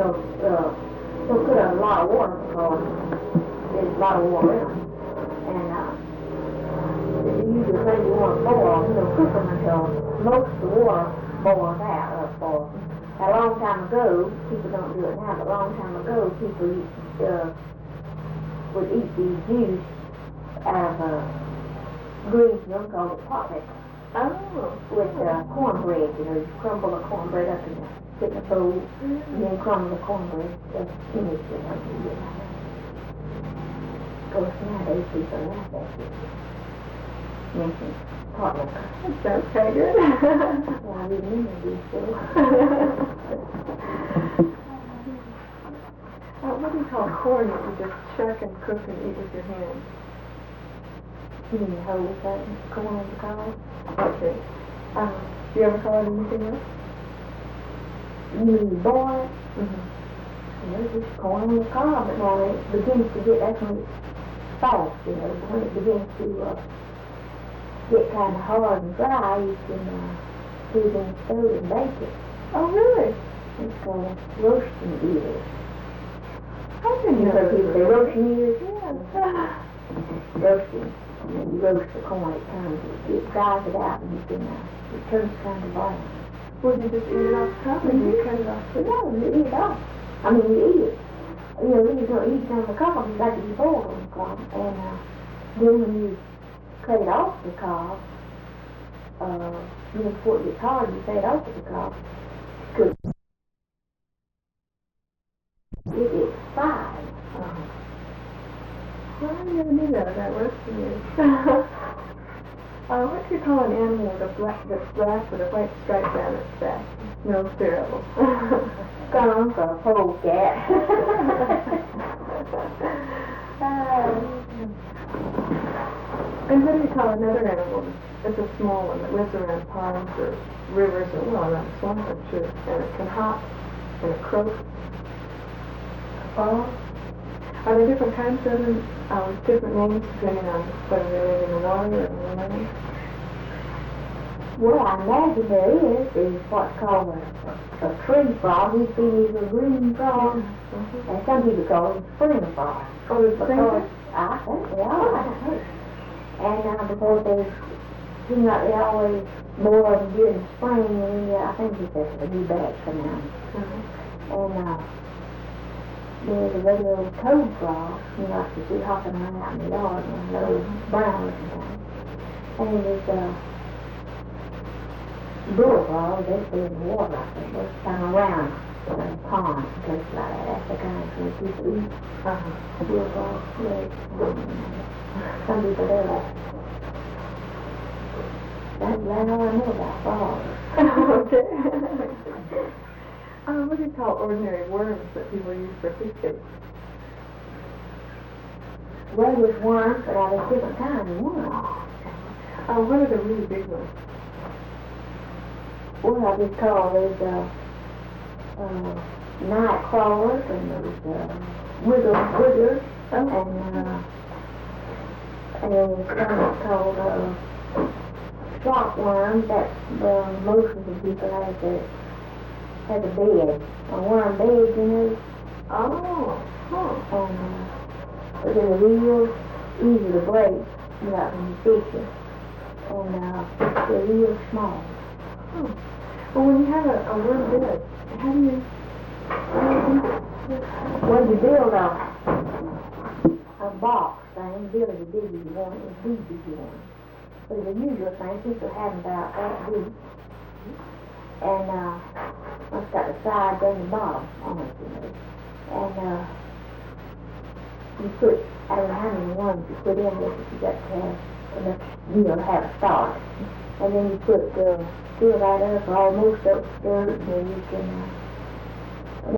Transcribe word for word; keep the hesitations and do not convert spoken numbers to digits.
know, uh, don't put a lot of water because there's a lot of water in them. And uh, you usually say you want to boil, you know, cook them until most of the water boils out. Uh, for a long time ago, people don't do it now, but a long time ago, people uh, would eat these juice out of uh, green, you know, called it pot liquor. Oh. With uh, cornbread, you know, you crumble the cornbread up in a, in a bowl, mm-hmm. and then crumble the cornbread uh, in it, you know, and get like that. Of course, nowadays people like that shit. Mention pot liquor. That sounds kind of good. Well, I didn't mean to do so. Uh, what do you call corn that you just shuck and cook and eat with your hands? You mean the whole thing, corn on the cob? Okay. Um, do you ever call it anything else? You mean boil? Mm-hmm. You know, just corn on the cob, but now it begins to get, that's when it's soft, you know, when it begins to uh, get kind of hard and dry, you can uh, put it in the stove and bake it. Oh, really? It's called roasting ears. I didn't You know know, that. people say roasting ears? Yeah. Roasting. And then you roast the corn, it turns, it dries it out, and you can, uh, it turns kind of brown. Would you just eat it off the top, or do you cut it off? No, you eat it off. I mean, you eat it. You know, you don't eat it on the cob, you like to be boiled on the cob. And uh, then when you cut it off the cob, uh, you know, before it gets hard, you cut it off the cob. Good. It is fried. Uh-huh. Well, I never knew that about roasting ears. uh, what do you call an animal with a black, that's black with a white stripe down its back? No, terrible. Skunk or polecat. uh, and what do you call another animal? It's a small one that lives around ponds or rivers or, well, around swamps, I'm sure. And it can hop and it croaks. Oh. Are there different kinds of them, uh, with different names depending on whether they live in the water or in the land? Well, I imagine there is, is what's called a, a tree frog. We see these a green frog, mm-hmm. and some people call it spring frog. Oh, the spring frog? I think they are, I don't know. And uh, because they seem like they always boil them during the spring, and uh, I think it's a new batch come out. Mm-hmm. And uh, there's a regular old toad frog, you know, like you see hopping around out in the yard, and those brown looking things. And then there's uh, bullfrogs, they stay in the water, I think. They're kind of around the pond, places like that. That's the kind of people eat. Uh-huh. Bullfrogs, legs, some people do that. That's that's all I know about frogs. Okay. Uh, what do you call ordinary worms that people use for fish bait? Well, there's worms, but there's different kinds of worms. Uh, what are the really big ones? Well, I just call those uh, uh, night crawlers and those uh, wiggle wigglers, oh. and uh, and then there's some called uh, slop worms. That's uh, most of the people have the has a bed, a worm bed, you know. Oh, huh. And uh, but they're real easy to break, you know, when you fish it, and uh, they're real small. Oh. Well, when you have a, a worm bed, how do you, how do you do it? Well, you build a, a box thing, build it as big as you want, as deep as you want. But the usual thing, people have about that deep. And uh, it's got the sides and the bottom on it, you know. And uh, you put, I don't know how many worms you put in there, but you got to have enough, you know, to have a start. And then you put the uh, fill that up almost up to dirt, and then you can uh,